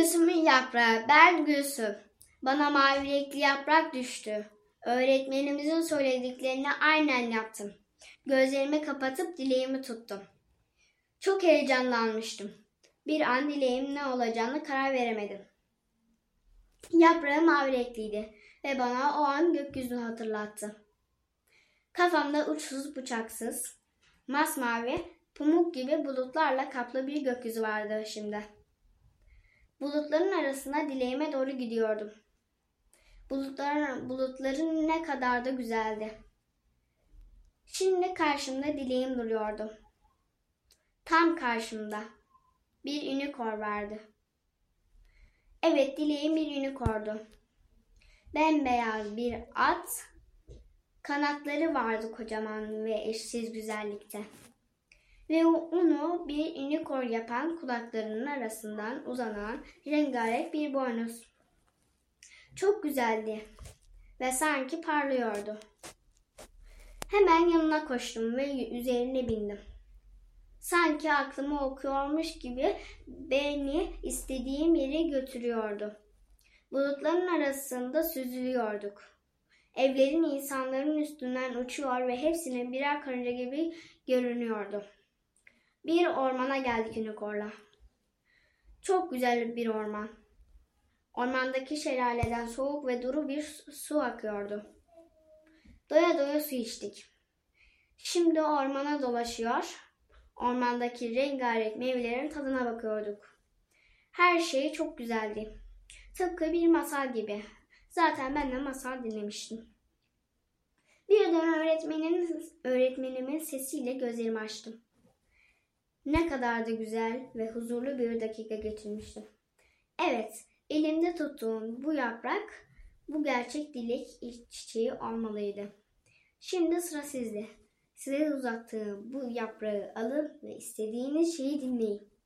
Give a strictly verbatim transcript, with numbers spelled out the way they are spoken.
Gülsüm'ün yaprağı. Ben Gülsüm. Bana mavi renkli yaprak düştü. Öğretmenimizin söylediklerini aynen yaptım. Gözlerimi kapatıp dileğimi tuttum. Çok heyecanlanmıştım. Bir an dileğim ne olacağını karar veremedim. Yaprağı mavi renkliydi ve bana o an gökyüzünü hatırlattı. Kafamda uçsuz bucaksız, masmavi, pamuk gibi bulutlarla kaplı bir gökyüzü vardı şimdi. Bulutların arasında dileğime doğru gidiyordum. Bulutların, bulutların ne kadar da güzeldi. Şimdi karşımda dileğim duruyordu. Tam karşımda. Bir unicorn vardı. Evet, dileğim bir unicorndu. Bembeyaz bir at, kanatları vardı kocaman ve eşsiz güzellikte. Ve onu bir unicorn yapan kulaklarının arasından uzanan rengarenk bir boynuz. Çok güzeldi ve sanki parlıyordu. Hemen yanına koştum ve üzerine bindim. Sanki aklımı okuyormuş gibi beni istediğim yere götürüyordu. Bulutların arasında süzülüyorduk. Evlerin insanların üstünden uçuyor ve hepsinin birer karınca gibi görünüyordu. Bir ormana geldik unicorn'la. Çok güzel bir orman. Ormandaki şelaleden soğuk ve duru bir su akıyordu. Doya doya su içtik. Şimdi ormana dolaşıyor, ormandaki rengarenk meyvelerin tadına bakıyorduk. Her şey çok güzeldi. Tıpkı bir masal gibi. Zaten ben de masal dinlemiştim. Birden öğretmenin, öğretmenimin sesiyle gözlerimi açtım. Ne kadar da güzel ve huzurlu bir dakika geçirmiştim. Evet, elimde tuttuğum bu yaprak, bu gerçek dilek çiçeği olmalıydı. Şimdi sıra sizde. Size uzattığım bu yaprağı alın ve istediğiniz şeyi dinleyin.